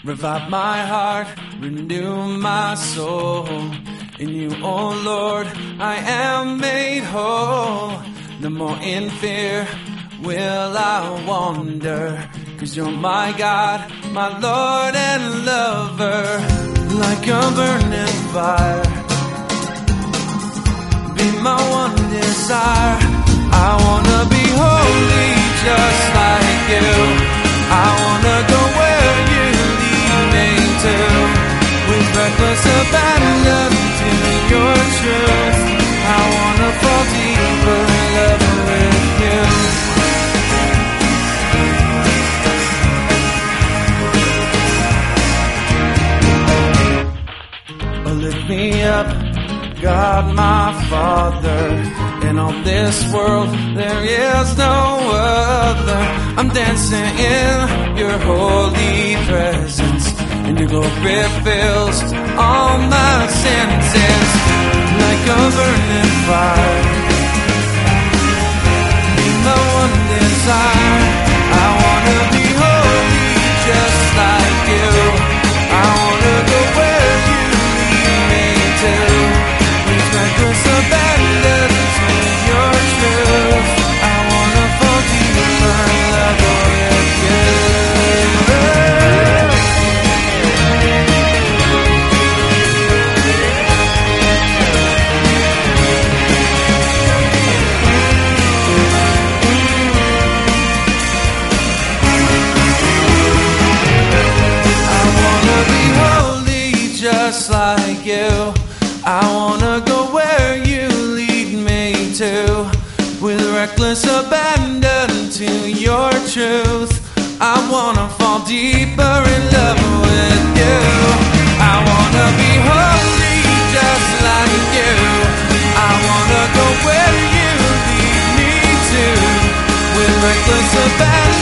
Revive my heart, renew my soul. In you, oh Lord, I am made whole. No more in fear will I wander, 'cause you're my God, my Lord and lover. Like a burning fire, be my one desire. I wanna be holy just like you. I wanna go where you lead me to, with reckless abandon to your truth. I wanna fall deeper in love with you. Oh, lift me up, God my Father. In all this world there is no other. I'm dancing in your holy presence, and your glory fills all my senses. Like a burning fire, be my one desire. I wanna be holy just like you. I wanna go where you lead me to, with reckless abandon to your truth. I wanna fall deeper in love with you. Just like you, I wanna go where you lead me to, with reckless abandon to your truth. I wanna fall deeper in love with you. I wanna be holy just like you. I wanna go where you lead me to, with reckless abandon